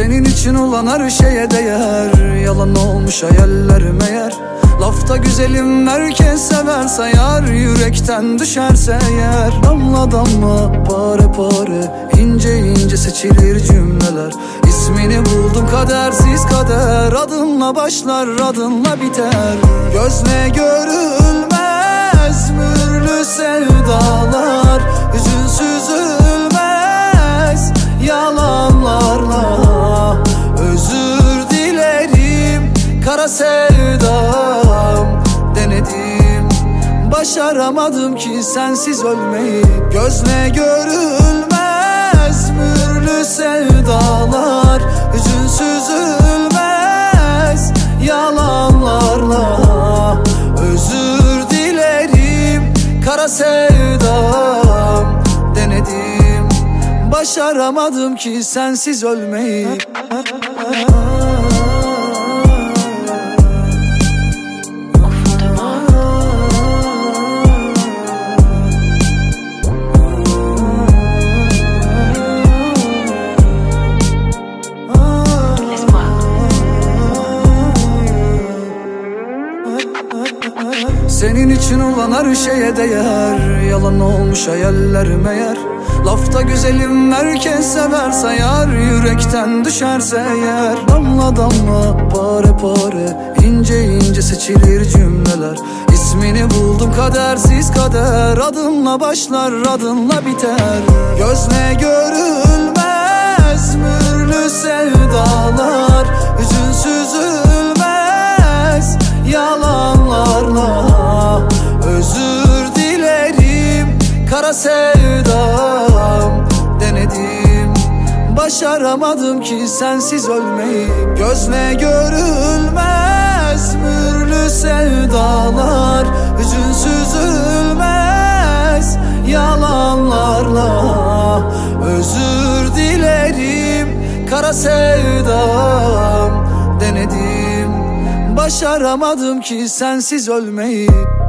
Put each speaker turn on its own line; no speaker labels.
Senin için olan her şeye değer. Yalan olmuş hayaller meğer. Lafta güzelim herkes sever sayar. Yürekten düşerse eğer. Damla damla pare pare, ince ince seçilir cümleler. İsmini buldum kadersiz kader. Adınla başlar adınla biter. Gözle görülmez mühürlü sevdalar. Hüzünsüz ölmez yalanlarla. Özür dilerim kara sevdam. Denedim başaramadım ki sensiz ölmeyi. Gözle görülmez mühürlü sevdalar. Hüzünsüz ölmez yalanlarla. Özür dilerim kara sevdam. Denedim başaramadım ki sensiz ölmeyi. Senin için olan her şeye değer. Yalan olmuş hayaller meğer. Lafta güzelim herkes sever sayar. Yürekten düşerse eğer. Damla damla pare pare, ince ince seçilir cümleler. İsmini buldum kadersiz kader. Adınla başlar adınla biter. Gözle görülmez mühürlü sevdalar. Hüzünsüz ölmez yalanlarla. Özür dilerim kara sevdam. Denedim başaramadım ki sensiz ölmeyi. Gözle görülmez mühürlü sevdalar. Hüzünsüz ölmez yalanlarla. Özür dilerim kara sevdam. Denedim başaramadım ki sensiz ölmeyi.